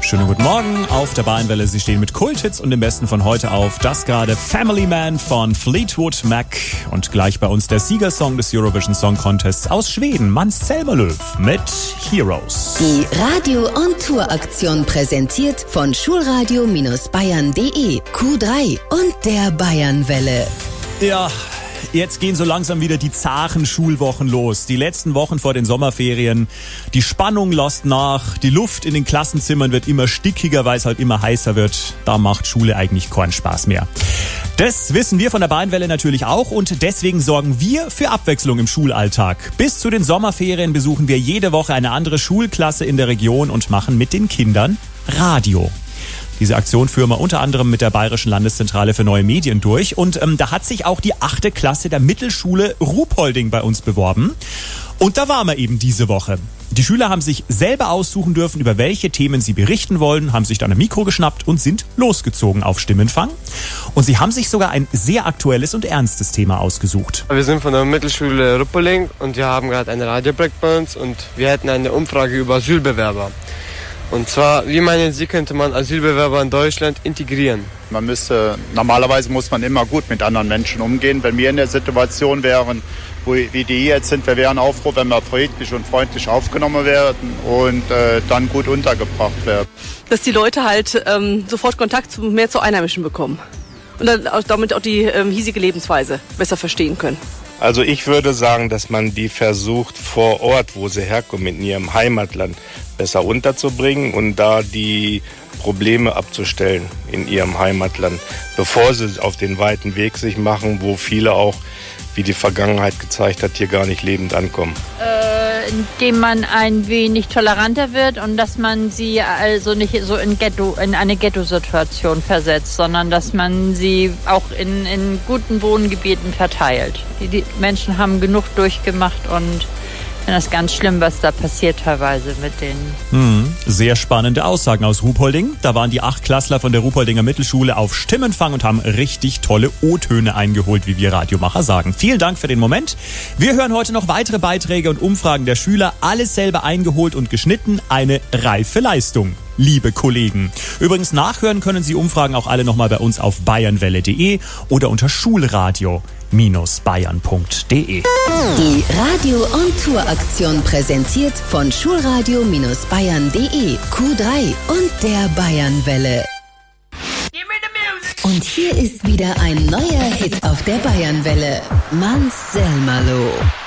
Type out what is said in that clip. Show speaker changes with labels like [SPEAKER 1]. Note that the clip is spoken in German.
[SPEAKER 1] Schönen guten Morgen auf der Bayernwelle. Sie stehen mit Kulthits und dem Besten von heute auf. Das gerade Family Man von Fleetwood Mac. Und gleich bei uns der Siegersong des Eurovision Song Contests aus Schweden, Måns Zelmerlöw mit Heroes.
[SPEAKER 2] Die Radio- und Touraktion präsentiert von schulradio-bayern.de, Q3 und der Bayernwelle.
[SPEAKER 1] Ja, jetzt gehen so langsam wieder die zachen Schulwochen los. Die letzten Wochen vor den Sommerferien. Die Spannung lässt nach. Die Luft in den Klassenzimmern wird immer stickiger, weil es halt immer heißer wird. Da macht Schule eigentlich keinen Spaß mehr. Das wissen wir von der Bayernwelle natürlich auch und deswegen sorgen wir für Abwechslung im Schulalltag. Bis zu den Sommerferien besuchen wir jede Woche eine andere Schulklasse in der Region und machen mit den Kindern Radio. Diese Aktion führen wir unter anderem mit der Bayerischen Landeszentrale für neue Medien durch. Und da hat sich auch die 8. Klasse der Mittelschule Ruhpolding bei uns beworben. Und da waren wir eben diese Woche. Die Schüler haben sich selber aussuchen dürfen, über welche Themen sie berichten wollen, haben sich dann ein Mikro geschnappt und sind losgezogen auf Stimmenfang. Und sie haben sich sogar ein sehr aktuelles und ernstes Thema ausgesucht.
[SPEAKER 3] Wir sind von der Mittelschule Ruhpolding und wir haben gerade ein Radioprojekt bei uns und wir hätten eine Umfrage über Asylbewerber. Und zwar, wie meinen Sie, könnte man Asylbewerber in Deutschland integrieren?
[SPEAKER 4] Normalerweise muss man immer gut mit anderen Menschen umgehen. Wenn wir in der Situation wären, wie die jetzt sind, wir wären auch froh, wenn wir friedlich und freundlich aufgenommen werden und dann gut untergebracht werden.
[SPEAKER 5] Dass die Leute halt sofort Kontakt mehr zu Einheimischen bekommen und dann damit auch die hiesige Lebensweise besser verstehen können.
[SPEAKER 6] Also ich würde sagen, dass man die versucht, vor Ort, wo sie herkommen, in ihrem Heimatland, besser unterzubringen und da die Probleme abzustellen in ihrem Heimatland, bevor sie auf den weiten Weg sich machen, wo viele auch, wie die Vergangenheit gezeigt hat, hier gar nicht lebend ankommen.
[SPEAKER 7] Indem man ein wenig toleranter wird und dass man sie also nicht so in eine Ghetto-Situation versetzt, sondern dass man sie auch in guten Wohngebieten verteilt. Die Menschen haben genug durchgemacht und ich finde das ganz schlimm, was da passiert teilweise mit denen.
[SPEAKER 1] Sehr spannende Aussagen aus Ruhpolding. Da waren die 8-Klassler von der Ruhpoldinger Mittelschule auf Stimmenfang und haben richtig tolle O-Töne eingeholt, wie wir Radiomacher sagen. Vielen Dank für den Moment. Wir hören heute noch weitere Beiträge und Umfragen der Schüler. Alles selber eingeholt und geschnitten. Eine reife Leistung, liebe Kollegen. Übrigens nachhören können Sie Umfragen auch alle nochmal bei uns auf bayernwelle.de oder unter schulradio-bayern.de.
[SPEAKER 2] Die Radio- und Touraktion präsentiert von schulradio-bayern.de, Q3 und der Bayernwelle. Und hier ist wieder ein neuer Hit auf der Bayernwelle. Måns Zelmerlöw.